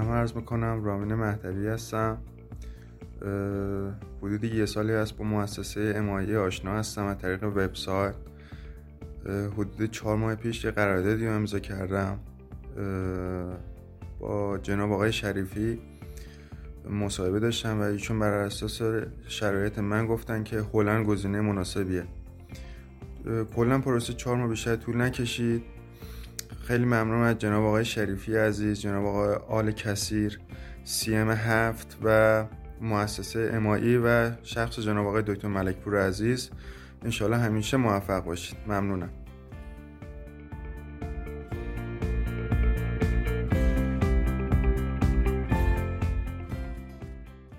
سلام عرض میکنم. رامین مهدوی هستم. حدود 1 سالی هست با مؤسسه امایی آشنا هستم از طریق وبسایت. حدود 4 ماه پیش یه قراردادی رو امضا کردم با جناب آقای شریفی. مصاحبه داشتم و ایشون بر اساس شرایط من گفتن که هلند گزینه مناسبیه. کلا پروسه 4 ماه بیشتر طول نکشید. خیلی ممنون از جناب آقای شریفی عزیز، جناب آقای آل کثیر، CM7 و مؤسسه امایی و شخص جناب آقای دکتر ملکپور عزیز. انشالله همیشه موفق باشید. ممنونم.